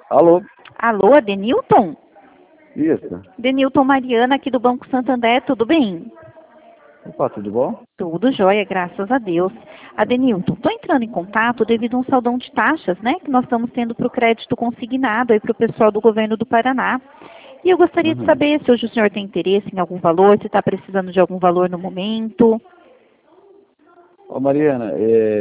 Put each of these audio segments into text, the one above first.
Alô? Alô, Adenilton? Isso. Denilton Mariana, aqui do Banco Santander, tudo bem? Opa, tudo bom? Tudo jóia, graças a Deus. Adenilton, estou entrando em contato devido a um saldão de taxas, né, que nós estamos tendo para o crédito consignado aí para o pessoal do governo do Paraná. E eu gostaria de saber se hoje o senhor tem interesse em algum valor, se está precisando de algum valor no momento. Ô Mariana,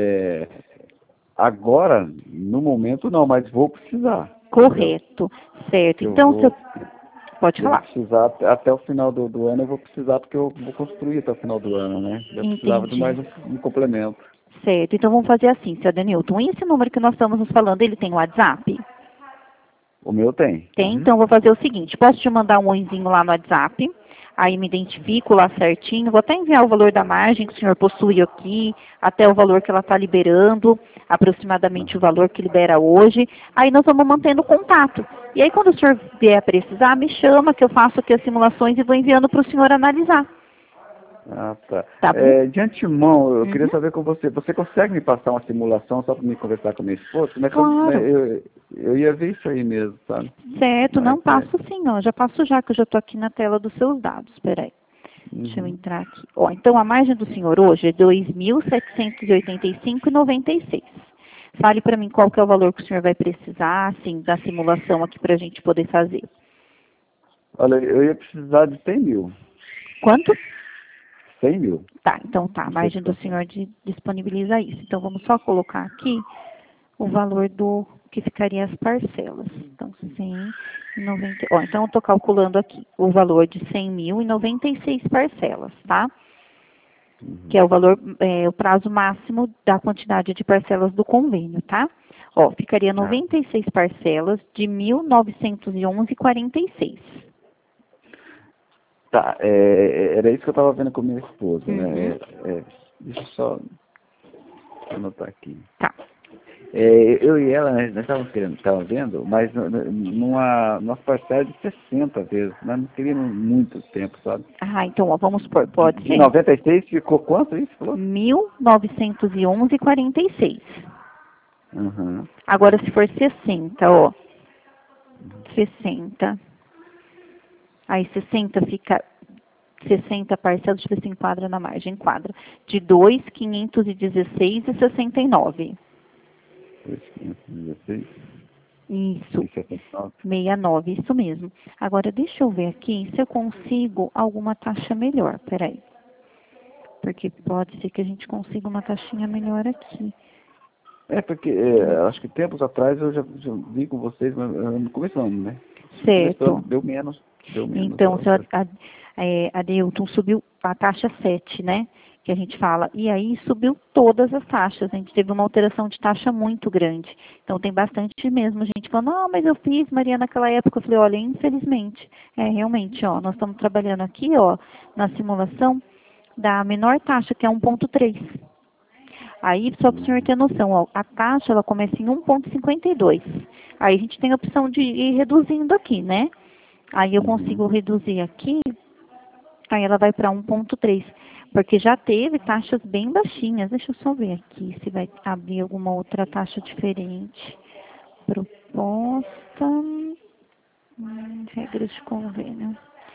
agora, no momento não, mas vou precisar. Correto, certo. Eu Então, vou, pode eu vou falar. precisar até o final do ano, eu vou precisar porque eu vou construir até o final do ano, né? Eu precisava de Entendi. mais um complemento. Certo, então vamos fazer assim, seu Adenilton. Esse número que nós estamos nos falando, ele tem WhatsApp? O meu tem. Tem, então vou fazer o seguinte, posso te mandar um oizinho lá no WhatsApp, aí me identifico lá certinho, vou até enviar o valor da margem que o senhor possui aqui, até o valor que ela está liberando, aproximadamente o valor que libera hoje, aí nós vamos mantendo contato. E aí quando o senhor vier a precisar, me chama que eu faço aqui as simulações e vou enviando para o senhor analisar. Ah, tá. Tá bom? De antemão, eu queria Uhum. saber com você, você consegue me passar uma simulação só para me conversar com a minha esposa? Como é que Claro. eu ia ver isso aí mesmo, sabe? Certo, Mas não passo sim, ó. Já passo já, que eu já estou aqui na tela dos seus dados. Espera aí. Deixa eu entrar aqui. Ó, então a margem do senhor hoje é 2.785,96. Fale para mim qual que é o valor que o senhor vai precisar, assim, da simulação aqui para a gente poder fazer. Olha, eu ia precisar de 100 mil. Quanto? 100 mil. Tá, então tá. A Não sei margem se do senhor disponibiliza isso. Então vamos só colocar aqui o valor do que ficaria as parcelas. Então, 190. Ó, então eu estou calculando aqui o valor de 100 mil e 96 parcelas, tá? Que é o valor, o prazo máximo da quantidade de parcelas do convênio, tá? Ó, ficaria 96 parcelas de 1.911,46. Tá, era isso que eu estava vendo com minha esposa, Uhum. né? Deixa eu só anotar aqui. Tá. Eu e ela, nós estávamos vendo, mas numa parcela de 60 vezes, nós não queríamos muito tempo, sabe? Ah, então, ó, vamos supor, pode De ser 96 ficou quanto isso, falou? 1.911,46. Uhum. Agora, se for 60, ó, 60. Aí 60 fica 60 parcelas, deixa eu ver se enquadra na margem, enquadra. De 2.516,69. 2.516 Isso, e 79. 69, isso mesmo. Agora, deixa eu ver aqui se eu consigo alguma taxa melhor. Peraí. Porque pode ser que a gente consiga uma taxinha melhor aqui. Porque acho que tempos atrás eu já vi com vocês, mas no começo não, né? Certo. Deu menos. Então, senhor Adeilton, subiu a taxa 7, né? Que a gente fala. E aí subiu todas as taxas. A gente teve uma alteração de taxa muito grande. Então tem bastante mesmo. A gente falando, não, mas eu fiz, Maria, naquela época. Eu falei, olha, infelizmente. Realmente, ó, nós estamos trabalhando aqui, ó, na simulação da menor taxa, que é 1,3. Aí, só para o senhor ter noção, ó, a taxa ela começa em 1,52. Aí a gente tem a opção de ir reduzindo aqui, né? Aí eu consigo reduzir aqui, aí ela vai para 1,3. Porque já teve taxas bem baixinhas. Deixa eu só ver aqui se vai abrir alguma outra taxa diferente. Proposta, regras de convênio.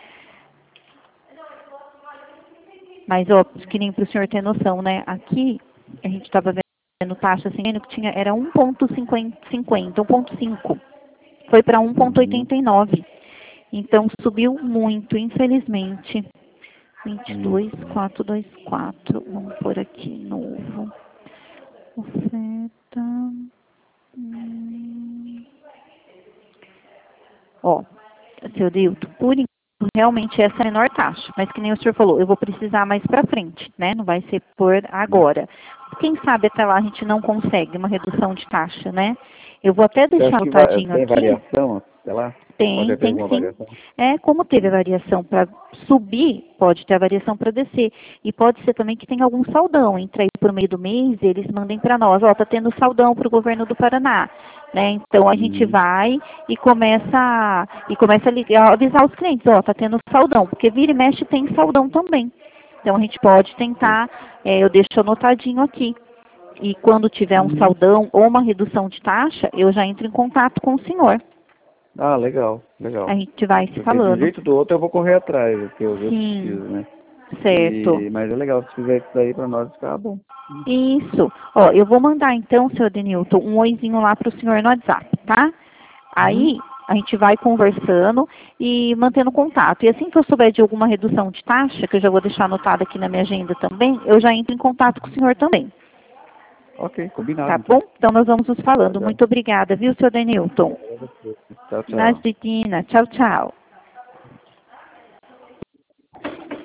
Mas, ó, que nem para o senhor ter noção, né? Aqui, a gente estava vendo taxa assim, que tinha, era 1,50, 1,5. Foi para 1,89. Então, subiu muito, infelizmente. 22.424. Vamos por aqui, novo. Oferta. Ó, seu Dilton, por enquanto, realmente essa é a menor taxa. Mas que nem o senhor falou, eu vou precisar mais pra frente, né? Não vai ser por agora. Quem sabe até lá a gente não consegue uma redução de taxa, né? Eu vou até Você deixar acha que anotadinho tem aqui. variação, sei lá? Pode haver Tem alguma sim. variação? Como teve a variação para subir, pode ter a variação para descer. E pode ser também que tenha algum saldão. Entre aí por meio do mês, eles mandem para nós, ó, tá tendo saldão para o governo do Paraná. Né? Então a gente vai e começa a avisar os clientes, ó, tá tendo saldão, porque vira e mexe tem saldão também. Então a gente pode tentar, eu deixo anotadinho aqui. E quando tiver um saldão ou uma redução de taxa, eu já entro em contato com o senhor. Ah, legal, legal. A gente vai se Porque falando. de um jeito ou do outro eu vou correr atrás, porque eu Sim. preciso, né? Certo. Mas é legal, se fizer isso daí pra nós, fica bom. Isso. Ó, eu vou mandar então, senhor Denilton, um oizinho lá para o senhor no WhatsApp, tá? Aí a gente vai conversando e mantendo contato. E assim que eu souber de alguma redução de taxa, que eu já vou deixar anotado aqui na minha agenda também, eu já entro em contato com o senhor também. Ok, combinado. Tá Então. bom? Então nós vamos nos falando. Tá. Muito obrigada, viu, senhor Denilton? Tchau, tchau. Imagina. Tchau, tchau.